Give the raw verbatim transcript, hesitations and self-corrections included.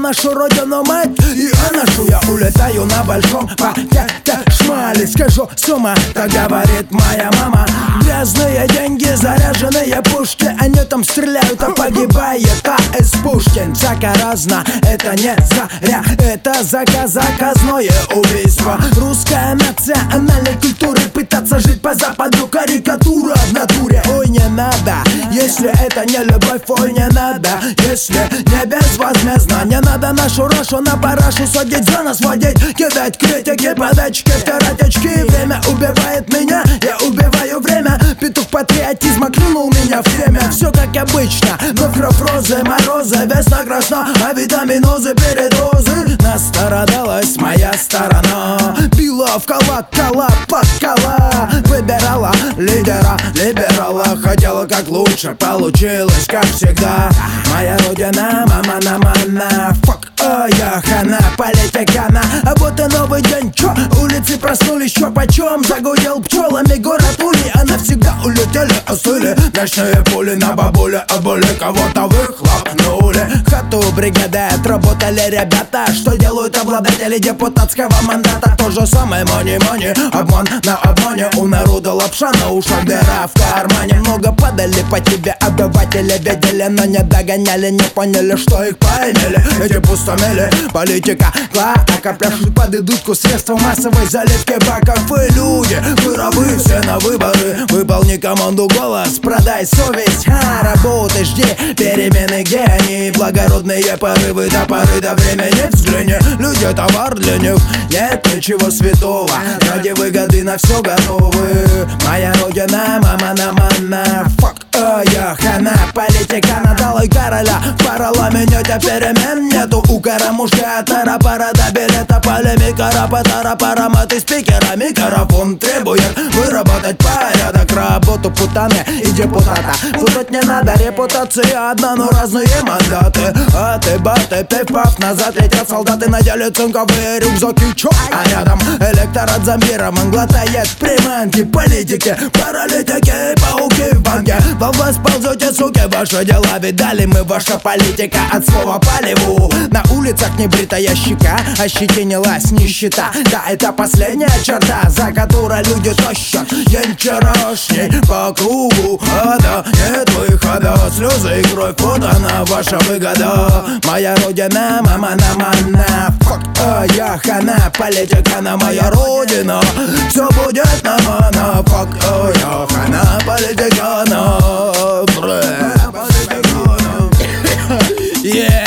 нашу родину мать и о нашу. Я улетаю на большом пакете шмали. Скажу с ума, так говорит моя мама. Грязные деньги, заряженные пушки, они там стреляют, а погибает АЭС Пушкин. Всяко разно, это не заря, это заказ, заказное убийство. Русская национальной культуры пытаться жить по западу, карикатура в натуре. Ой, не надо, если это не любовь, ой, не надо, если не безвозмездно. Не надо нашу Рошу на парашу садить, за нас водить, кидать критики, подачки, втирать очки. Время убивает меня, я убиваю время. Петух патриотизма клюнул меня в время. Все как обычно, но кровь розы, морозы, весна красна, а витаминозы, передозы. Настрадалась моя сторона, била в колокола, подкола, выбирала лидера, либерала. Хотела как лучше, получилось как всегда. Моя родина, мама на мана, фак, а я хана, политикана. А вот и новый день, чё, улицы проснулись, чё почем? Загудел пчелами город Ули, а навсегда улетели, остыли ночные пули на бабуле, а боли кого-то выхлопнули. Хату бригады отработали ребята, что делают обладатели депутатского мандата. То же самое, мани-мани, обман на обмане. У народа лапша на ушах, дыра в кармане. Много падали по тебе обыватели, видели, но не догоняли, не поняли, что их поимели. Эти пустомели, политика, клака, пляшут под идутку средства массовой заливки баков. И люди, вы рабы, все на выборы. Выполни команду, голос, продай совесть. А, работай, жди перемены, где они? Благородные порывы до поры до времени. Взгляни, люди товар для них, нет ничего святого. Ради выгоды на все готовы. Моя родина, мама на мана, фак, а я хана, политика надала короля. В парламенте перемен нету. У карамушка тара-пара до билета, полемика, рапа-тара, параматы спикера. Микрофон требует выработать порядок, работу путаны и депутата. Путать не надо, репутация одна, но разные мандаты. А ты баты, пиф-паф, назад летят солдаты, надели цинковые рюкзаки, чё? А рядом электорат зомбирован, глотает приманки, политики, паралитики, пауки в банке. Во власть ползете, суки, ваши дела видали мы, ваша политика от слова палеву. На улицах небритая щека, ощетинилась нищета. Да, это последняя черта, за которой люди тащат день вчерашний по кругу. А да, нет выхода, слезы и кровь, вот она ваша выгода. Моя родина, мама на мана, фак, а я хана, политика на моя родина. Все будет на мана, фак, а я хана, политика на. Yeah.